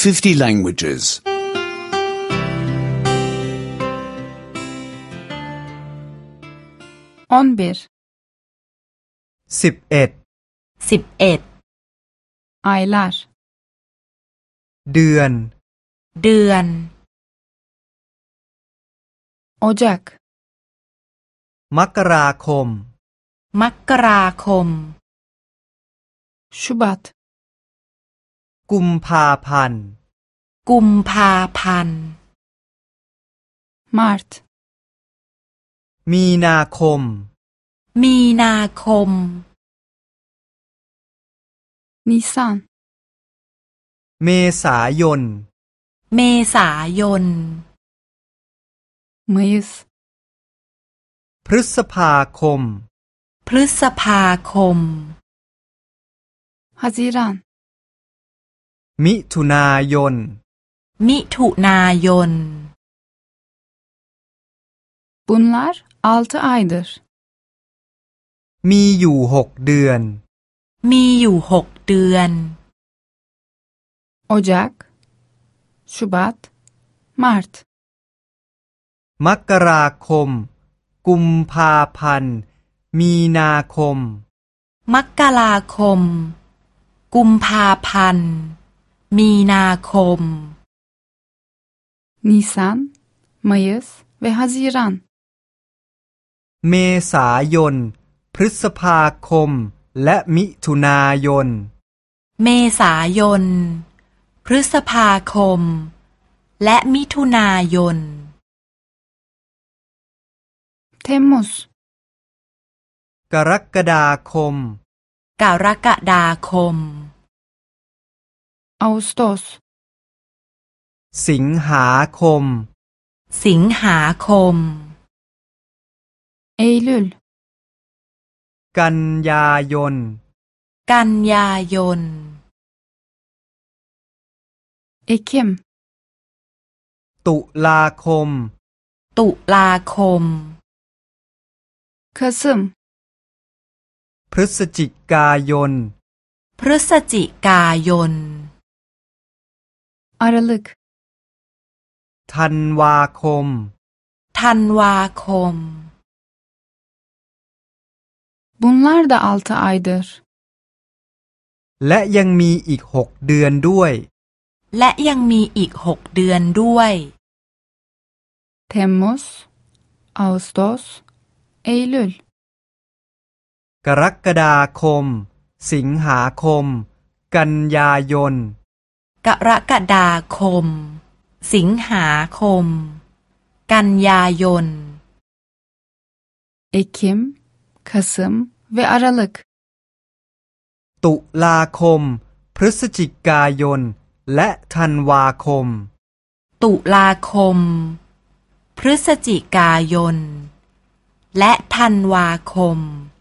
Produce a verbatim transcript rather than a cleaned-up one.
fifty languages. on bir สิบเอ็ดสิบเอ็ด aylar เดือนเดือน Ocak มกราคมมกราคม Şubat กุมภาพันธ์กุมภาพันธ์ Mart มีนาคมมีนาคม Nisan เมษายนเมษายน Mayıs พฤษภาคมพฤษภาคม Haziran มิถุนายนมิถุนายน Bunlar altı aydır. มีอยู่หกเดือนมีอยู่หกเดือน Ocak, Şubat, Mart. มกราคม กุมภาพันธ์ มีนาคมมกราคม กุมภาพันธ์ มีนาคม Nisan, Mayıs ve Haziran. เมษายน พฤษภาคม และมิถุนายนเมษายน พฤษภาคม และมิถุนายน Temmuz, กรกฎาคมกรกฎาคม Ağustos, สิงหาคมสิงหาคม Eylül, กันยายนกันยายน Ekim, ตุลาคมตุลาคม Kasım, พฤศจิกายนพฤศจิกายน Aralık, ธันวาคมธันวาคม bunlar da altı aydır. และยังมีอีกหกเดือนด้วยและยังมีอีกหกเดือนด้วย Temmuz, Ağustos, Eylül. กรกฎาคม สิงหาคม กันยายนกรกฎาคม สิงหาคม กันยายน Ekim, Kasım ve Aralık. ตุลาคม พฤศจิกายน และธันวาคมตุลาคม พฤศจิกายน และธันวาคม